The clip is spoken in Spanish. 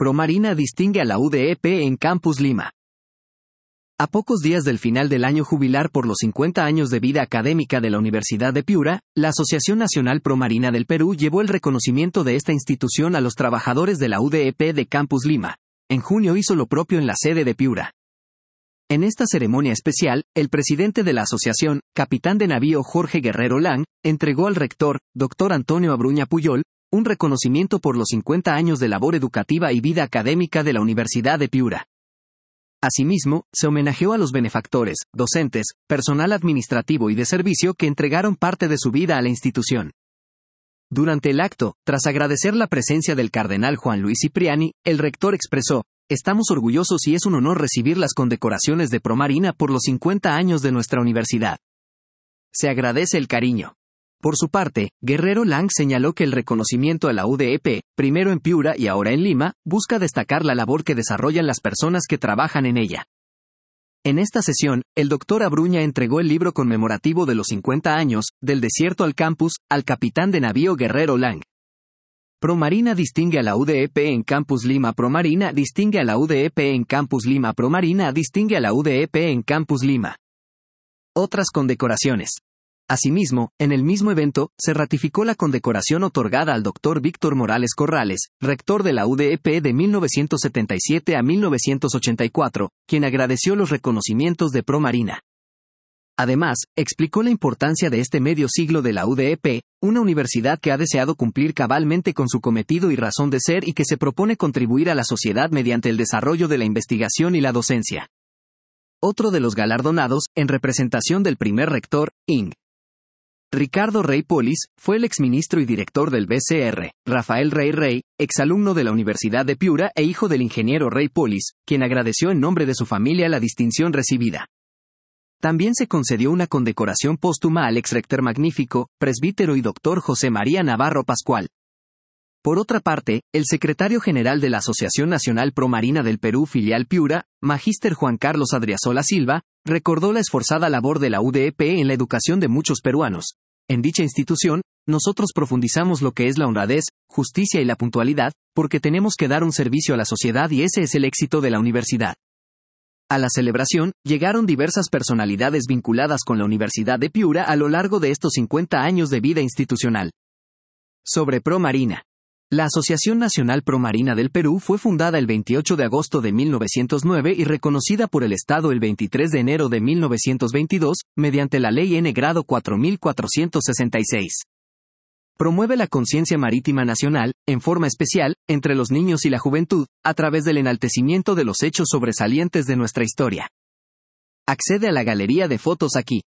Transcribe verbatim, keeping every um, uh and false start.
Promarina distingue a la U D E P en Campus Lima. A pocos días del final del año jubilar por los cincuenta años de vida académica de la Universidad de Piura, la Asociación Nacional Promarina del Perú llevó el reconocimiento de esta institución a los trabajadores de la U D E P de Campus Lima. En junio hizo lo propio en la sede de Piura. En esta ceremonia especial, el presidente de la asociación, capitán de navío Jorge Guerrero Lang, entregó al rector, doctor Antonio Abruña Puyol, un reconocimiento por los cincuenta años de labor educativa y vida académica de la Universidad de Piura. Asimismo, se homenajeó a los benefactores, docentes, personal administrativo y de servicio que entregaron parte de su vida a la institución. Durante el acto, tras agradecer la presencia del cardenal Juan Luis Cipriani, el rector expresó: "Estamos orgullosos y es un honor recibir las condecoraciones de Promarina por los cincuenta años de nuestra universidad. Se agradece el cariño". Por su parte, Guerrero Lang señaló que el reconocimiento a la U D E P, primero en Piura y ahora en Lima, busca destacar la labor que desarrollan las personas que trabajan en ella. En esta sesión, el doctor Abruña entregó el libro conmemorativo de los cincuenta años, Del desierto al campus, al capitán de navío Guerrero Lang. Promarina distingue a la U D E P en Campus Lima. Promarina distingue a la U D E P en Campus Lima. Promarina distingue a la U D E P en Campus Lima. Otras condecoraciones. Asimismo, en el mismo evento, se ratificó la condecoración otorgada al doctor Víctor Morales Corrales, rector de la U D E P de mil novecientos setenta y siete a mil novecientos ochenta y cuatro, quien agradeció los reconocimientos de Promarina. Además, explicó la importancia de este medio siglo de la U D E P, una universidad que ha deseado cumplir cabalmente con su cometido y razón de ser y que se propone contribuir a la sociedad mediante el desarrollo de la investigación y la docencia. Otro de los galardonados, en representación del primer rector, Ing. Ricardo Rey Polis, fue el exministro y director del B C R, Rafael Rey Rey, exalumno de la Universidad de Piura e hijo del ingeniero Rey Polis, quien agradeció en nombre de su familia la distinción recibida. También se concedió una condecoración póstuma al ex rector magnífico, presbítero y doctor José María Navarro Pascual. Por otra parte, el secretario general de la Asociación Nacional Promarina del Perú filial Piura, magíster Juan Carlos Adriasola Silva, recordó la esforzada labor de la U D E P en la educación de muchos peruanos. En dicha institución, nosotros profundizamos lo que es la honradez, justicia y la puntualidad, porque tenemos que dar un servicio a la sociedad y ese es el éxito de la universidad. A la celebración, llegaron diversas personalidades vinculadas con la Universidad de Piura a lo largo de estos cincuenta años de vida institucional. Sobre Promarina. La Asociación Nacional Promarina del Perú fue fundada el veintiocho de agosto de mil novecientos nueve y reconocida por el Estado el veintitrés de enero de mil novecientos veintidós, mediante la Ley N grado cuatro mil cuatrocientos sesenta y seis. Promueve la conciencia marítima nacional, en forma especial, entre los niños y la juventud, a través del enaltecimiento de los hechos sobresalientes de nuestra historia. Accede a la galería de fotos aquí.